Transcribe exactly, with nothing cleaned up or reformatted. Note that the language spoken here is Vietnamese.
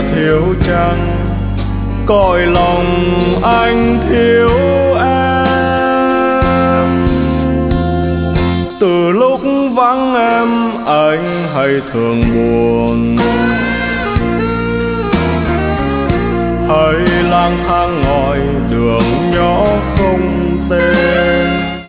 thiếu chăng, cõi lòng anh thiếu em. Từ lúc vắng em anh hay thường buồn, hay lang thang ngoài đường nhỏ không tên.